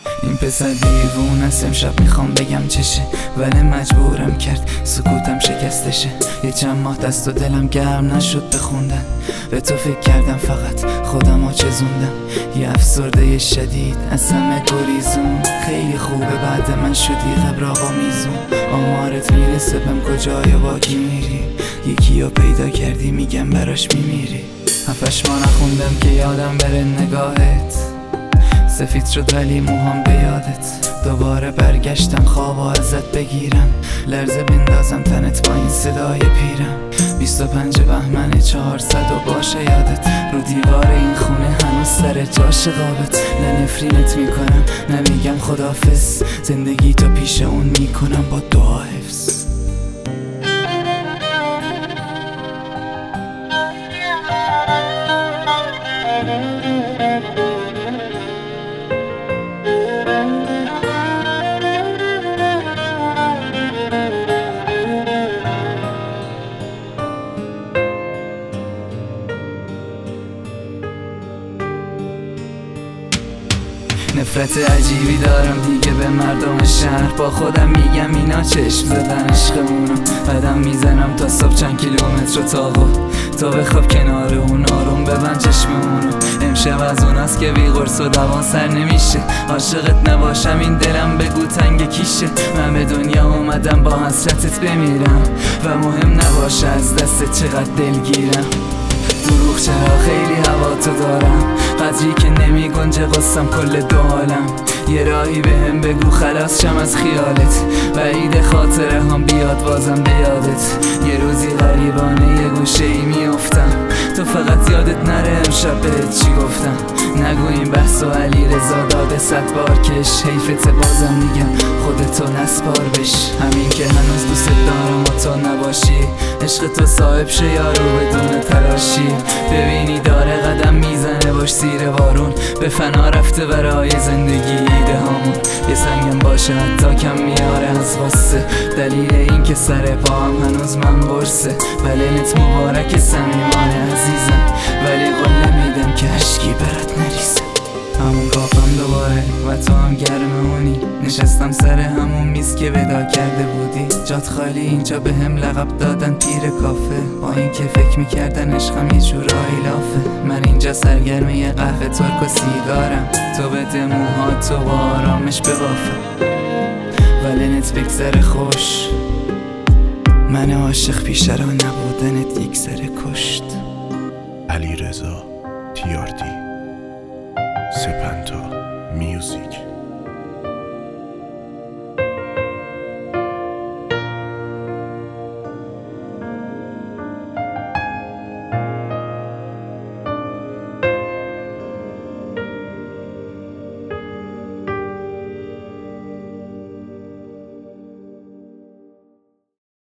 این پسر دیوون است، امشب میخوام بگم چشه، ولی مجبورم کرد سکوتم شکستشه. یه چند ماه دست و دلم گرم نشد بخوندن، به تو فکر کردم فقط خودم چزوندم. یه افسرده شدید از همه گریزون، خیلی خوبه بعد من شدی قبراق و میزون. آمارت میرسه بهم کجای باکی میری، یکی رو پیدا کردی میگم براش میمیری. 7 ماه نخوندم که یادم بره نگاهت، سفید شد ولی موهام به یادت. دوباره برگشتم خواب و ازت بگیرم، لرزه بندازم تنت با این صدای پیرم. 25 بهمن 400 و باشه یادت، رو دیوار این خونه هنوز سر جاش قابت. نه نفرینت میکنم نه میگم خداحافظ، زندگی تو پیش اون میکنم با دعا حفظ. نفرت عجیبی دارم دیگه به مردم شهر، با خودم میگم اینا چشم زدن عشقمونو. قدم میزنم تا صبح چند کیلومتر تاقو، تا بخواب کنار اون آروم ببند چشممونو. امشب از اون است که بی قرص و دوان سر نمیشه، عاشقت نباشم این دلم بگو تنگ کیشه. من به دنیا اومدم با حسرتت بمیرم، و مهم نباشه از دستت چقدر دلگیرم. دروغ چرا خیلی هوا تو دارم، قدری که نمی گنجه قصم کل دو عالم. یه راهی بهم بگو خلاص شم از خیالت، بعید خاطره هم بیاد بازم به یادت. یه روزی غریبانه یه گوشه ای میافتم، تو فقط یادت نره امشب بهت چی گفتم. نگو این بحث و علی رضا داده 100 بار کش، حیفت بازم میگم خودتو نسپار بش. همین که هنوز دوست دارم و تو نباشی، عشق تو صاحب شه یارو بدون تلاشی. ببینی داره قدم میزنه باش زیر بارون، به فنا رفته برای زندگی ایده هامون. یه سنگم باشه حتی کم میاره از غصه، دلیل این که سر پاهم هنوز من برسه. ولنت مبارک صمیمانه عزیزم، ولی قول نمیدم که اشکی برات نریزه. همون کافم دوباره و تو هم گرمونی، نشستم سر همون میز که ودا کرده بودی. جات خالی اینجا به هم لقب دادن پیر کافه، با این که فکر میکردن عشقم یه جورایی لافه. من اینجا سرگرم یه قهوه ترک و سیگارم، تو بده موها تو با آرامش ببافه. ولنت بگذره خوش، من عاشق پیش رو نبودنت یک سر کشت. علی رضا TRD سپنتا میوزیک.